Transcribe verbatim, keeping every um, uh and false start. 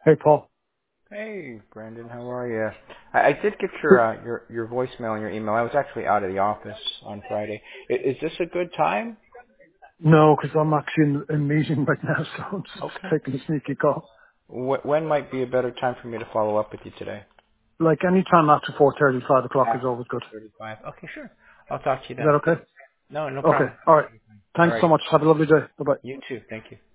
Hey, Paul. Hey, Brandon, how are you? I, I did get your uh, your your voicemail and your email. I was actually out of the office on Friday. I, is this a good time? No, because I'm actually in a meeting right now, so I'm just Okay. taking a sneaky call. Wh- when might be a better time for me to follow up with you today? Like any time after four thirty, five o'clock is After always four good. thirty-five. Okay, sure. I'll talk to you Is then. that okay? No, no Okay. problem. All right. All Thanks right. so much. Have a lovely day. Bye bye. You too. Thank you.